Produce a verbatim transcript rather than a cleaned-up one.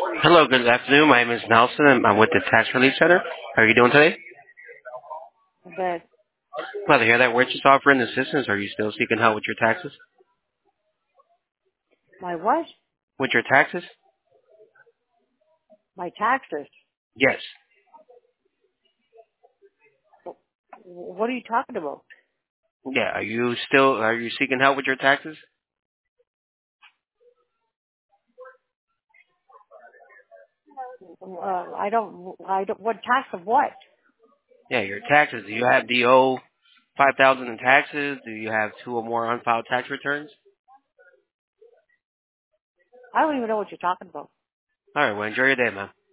Hello, good afternoon. My name is Nelson. and I'm with the Tax Relief Center. How are you doing today? But Glad to hear that. We're just offering assistance. Are you still seeking help with your taxes? my what? With your taxes? My taxes. Yes. What are you talking about? Yeah. Are you still, are you seeking help with your taxes? Uh, I don't. I don't. What tax of what? Yeah, your taxes. Do you have, do you owe five thousand in taxes? Do you have two or more unfiled tax returns? I don't even know what you're talking about. All right. Well, enjoy your day, man.